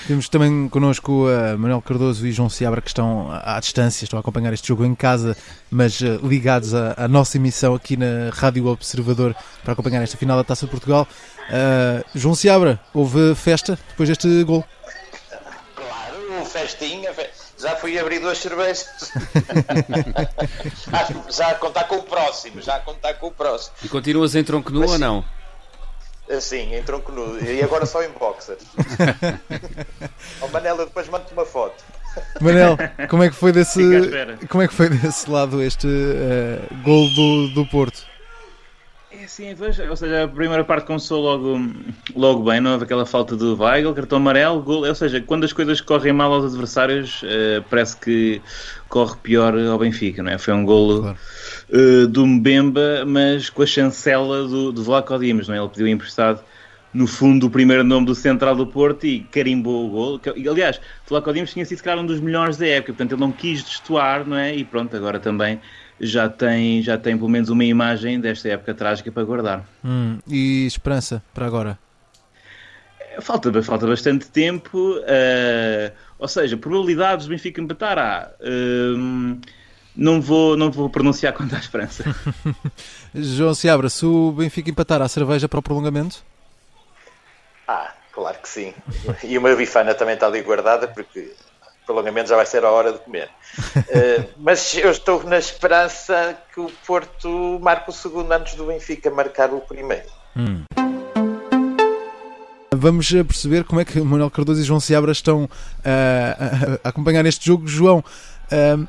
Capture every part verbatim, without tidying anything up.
Temos também connosco uh, Manuel Cardoso e João Seabra, que estão à, à distância, estão a acompanhar este jogo em casa, mas uh, ligados à, à nossa emissão aqui na Rádio Observador para acompanhar esta final da Taça de Portugal. Uh, João Seabra, houve festa depois deste gol? Claro, festinha, fe... já fui abrir duas cervejas. Já a contar com o próximo, já a contar com o próximo. E continuas em tronco nu mas, ou não? Sim, em tronco nu. E agora só em boxers. Oh, Manela, depois mando-te uma foto. Manel, como é que foi desse, como é que foi desse lado este uh, gol do, do Porto? É assim, ou seja, a primeira parte começou logo, logo bem, não houve aquela falta do Weigl, cartão amarelo, gol, ou seja, quando as coisas correm mal aos adversários, uh, parece que corre pior ao Benfica, não é? Foi um golo claro. uh, do Mbemba, mas com a chancela do, do Vlaco Dimos, não é? Ele pediu emprestado, no fundo, o primeiro nome do central do Porto e carimbou o golo. Que, aliás, Vlaco Dimos tinha sido, se calhar, um dos melhores da época, portanto ele não quis destoar, não é? E pronto, agora também já tem, já tem pelo menos uma imagem desta época trágica para guardar. Hum, e esperança para agora? Falta, falta bastante tempo, uh, ou seja, probabilidades do Benfica empatar há. Uh, não, vou, não vou pronunciar quanto à esperança. João Seabra, se o Benfica empatar, há cerveja para o prolongamento? Ah, claro que sim. E uma bifana também está ali guardada, porque o prolongamento já vai ser a hora de comer. Uh, mas eu estou na esperança que o Porto marque o segundo antes do Benfica marcar o primeiro. Hum. Vamos perceber como é que Manuel Cardoso e João Seabra estão uh, a, a acompanhar este jogo. João, uh,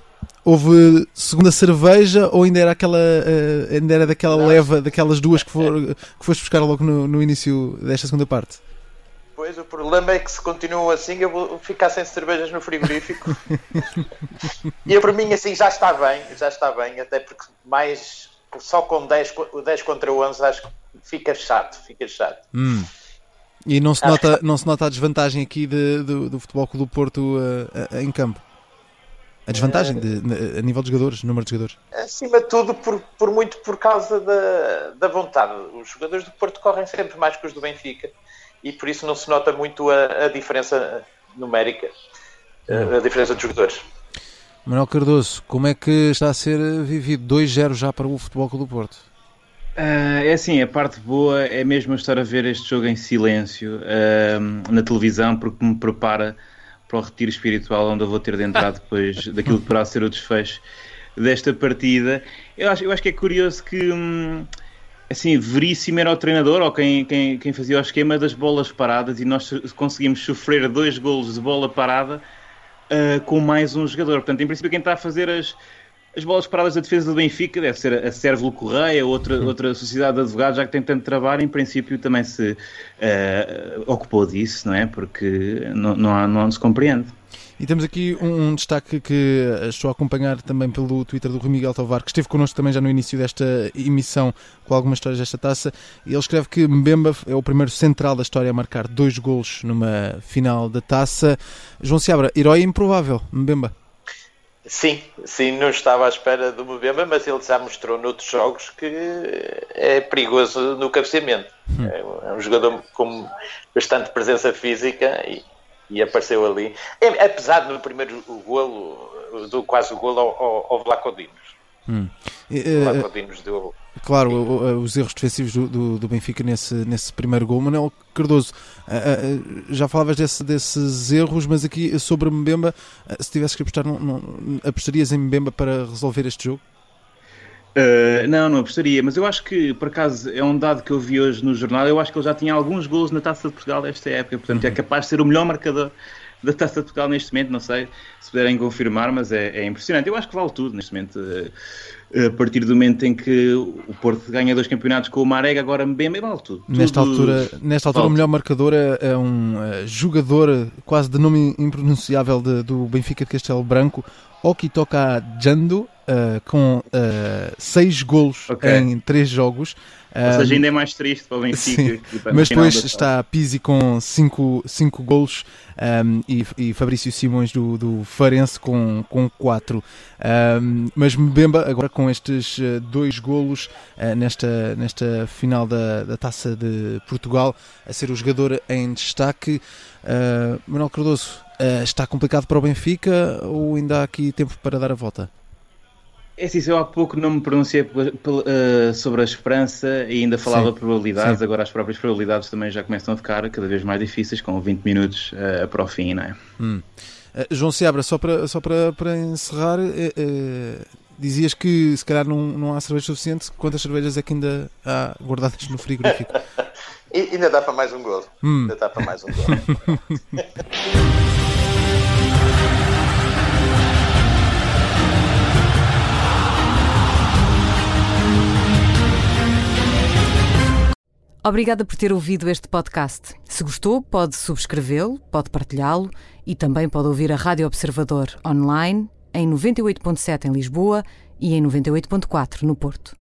houve segunda cerveja ou ainda era aquela uh, ainda era daquela Não. leva, daquelas duas que, for, que foste buscar logo no, no início desta segunda parte? Pois, o problema é que se continua assim eu vou ficar sem cervejas no frigorífico. E eu, por mim, assim, já está bem, já está bem, até porque mais, só com dez, dez contra onze acho que fica chato, fica chato. Hum. E não se, nota, não se nota a desvantagem aqui de, do, do Futebol Clube do Porto uh, uh, em campo? A desvantagem de, de, a nível de jogadores, número de jogadores? Acima de tudo, por, por muito por causa da, da vontade. Os jogadores do Porto correm sempre mais que os do Benfica e por isso não se nota muito a, a diferença numérica, a, a diferença de jogadores. Manuel Cardoso, como é que está a ser vivido dois zero já para o Futebol Clube do Porto? Uh, é assim, a parte boa é mesmo estar a ver este jogo em silêncio uh, na televisão, porque me prepara para o retiro espiritual onde eu vou ter de entrar depois daquilo que poderá ser o desfecho desta partida. Eu acho, eu acho que é curioso que hum, assim, Veríssimo era o treinador ou quem, quem, quem fazia o esquema das bolas paradas e nós conseguimos sofrer dois golos de bola parada uh, com mais um jogador. Portanto, em princípio quem está a fazer as As bolas paradas da defesa do Benfica deve ser a Sérvulo Correia, outra, outra sociedade de advogados, já que tem tanto trabalho, em princípio também se uh, ocupou disso, não é? Porque não, não, há, não se compreende. E temos aqui um, um destaque que estou a acompanhar também pelo Twitter do Rui Miguel Tovar, que esteve connosco também já no início desta emissão com algumas histórias desta taça. Ele escreve que Mbemba é o primeiro central da história a marcar dois golos numa final da taça. João Seabra, herói improvável, Mbemba. Sim, sim, não estava à espera do Mbemba, mas ele já mostrou noutros jogos que é perigoso no cabeceamento. Hum. É um jogador com bastante presença física e, e apareceu ali. É, apesar do primeiro o golo, do quase o golo ao, ao, ao Vlaco Dimos. Hum. O Vlaco Dimos deu... Claro, os erros defensivos do, do, do Benfica nesse, nesse primeiro gol. Manuel Cardoso, já falavas desse, desses erros, mas aqui sobre Mbemba, se tivesse que apostar, não, não, apostarias em Mbemba para resolver este jogo? Uh, não, não apostaria, mas eu acho que, por acaso, é um dado que eu vi hoje no jornal, eu acho que ele já tinha alguns golos na Taça de Portugal desta época, portanto é capaz de ser o melhor marcador da Taça de Portugal neste momento, não sei se puderem confirmar, mas é, é impressionante. Eu acho que vale tudo neste momento. A partir do momento em que o Porto ganha dois campeonatos com o Marega, agora Mbemba, vale tudo. Nesta tudo altura, nesta altura o melhor marcador é, é um uh, jogador quase de nome impronunciável de, do Benfica de Castelo Branco, Okitoka Jando, uh, com uh, seis golos okay. em três jogos. Ou seja, ainda é mais triste para o Benfica. Mas depois está Pizzi com cinco golos um, e, e Fabrício Simões do, do Farense com quatro. Um, mas Mbemba agora com estes dois golos uh, nesta, nesta final da, da Taça de Portugal, a ser o jogador em destaque. Uh, Manuel Cardoso, uh, está complicado para o Benfica ou ainda há aqui tempo para dar a volta? É assim, eu há pouco não me pronunciei uh, sobre a esperança e ainda falava de probabilidades, sim. Agora as próprias probabilidades também já começam a ficar cada vez mais difíceis com vinte minutos uh, para o fim, não é? Hum. Uh, João Seabra, só para, só para, para encerrar, uh, uh, dizias que se calhar não, não há cerveja suficiente. Quantas cervejas é que ainda há guardadas no frigorífico? E ainda dá para mais um golo. Hum. Ainda dá para mais um golo. Obrigada por ter ouvido este podcast. Se gostou, pode subscrevê-lo, pode partilhá-lo e também pode ouvir a Rádio Observador online em noventa e oito ponto sete em Lisboa e em noventa e oito ponto quatro no Porto.